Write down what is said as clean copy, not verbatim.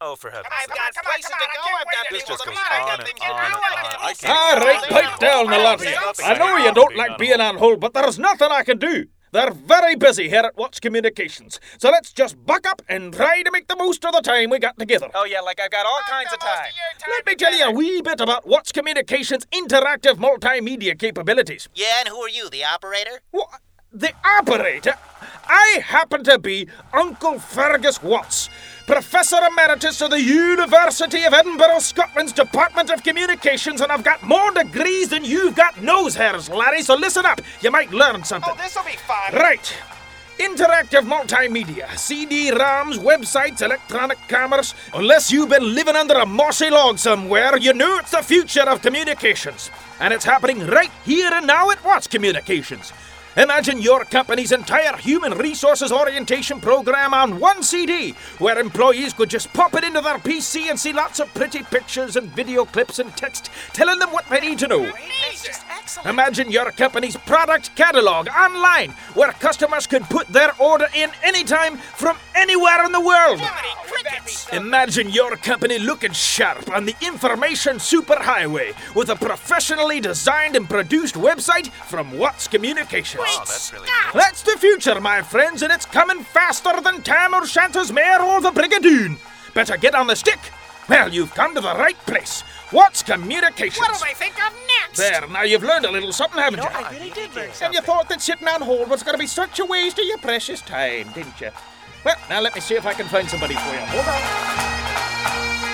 Oh, for heaven's I've sake. got places to go. I've got This people just to goes meet. I on got and things to on do. and I on. got I things can't- All right, pipe down, the lot of you. I know you don't like being on hold, but there's nothing I can do. They're very busy here at Watts Communications. So let's just buck up and try to make the most of the time we got together. Oh, yeah, like I've got all kinds of time. Let me tell you a wee bit about Watts Communications' interactive multimedia capabilities. Yeah, and who are you, the operator? What? The operator? I happen to be Uncle Fergus Watts, Professor Emeritus of the University of Edinburgh, Scotland's Department of Communications, and I've got more degrees than you've got nose hairs, Larry, so listen up. You might learn something. Oh, this'll be fun. Right. Interactive multimedia, CD-ROMs, websites, electronic commerce. Unless you've been living under a mossy log somewhere, you know it's the future of communications. And it's happening right here and now at Watts Communications. Imagine your company's entire human resources orientation program on one CD, where employees could just pop it into their PC and see lots of pretty pictures and video clips and text telling them what they need to know. That's just excellent. Imagine your company's product catalog online, where customers could put their order in anytime from anywhere in the world. Jiminy crickets. Imagine your company looking sharp on the information superhighway with a professionally designed and produced website from Watts Communications. Oh, that's really cool. That's the future, my friends, and it's coming faster than Tam O'Shanter's mare or the Brigadoon. Better get on the stick. Well, you've come to the right place. Watts Communications. What do they think of next? There, now you've learned a little something, haven't you? I really did learn And something. you thought that sitting on hold was going to be such a waste of your precious time, didn't you? Well, now let me see if I can find somebody for you. Hold on.